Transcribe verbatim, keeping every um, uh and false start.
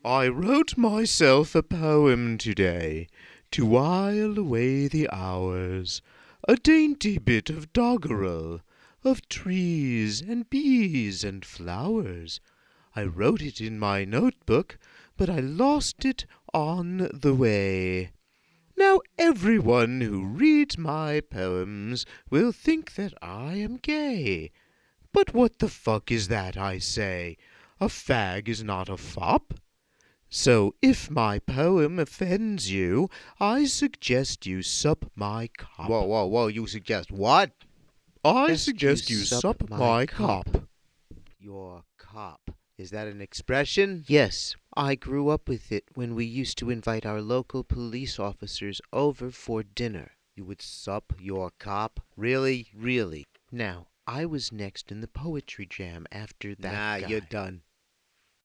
I wrote myself a poem today to while away the hours, a dainty bit of doggerel, of trees and bees and flowers. I wrote it in my notebook, but I lost it on the way. Now everyone who reads my poems will think that I am gay. But what the fuck is that, I say? A fag is not a fop. So if my poem offends you, I suggest you sup my cop. Whoa, whoa, whoa, you suggest what? I Suggest suggest you sup my cop. Your cop. Is that an expression? Yes, I grew up with it when we used to invite our local police officers over for dinner. You would sup your cop? Really? Really. Now, I was next in the poetry jam after that Nah, guy. you're done.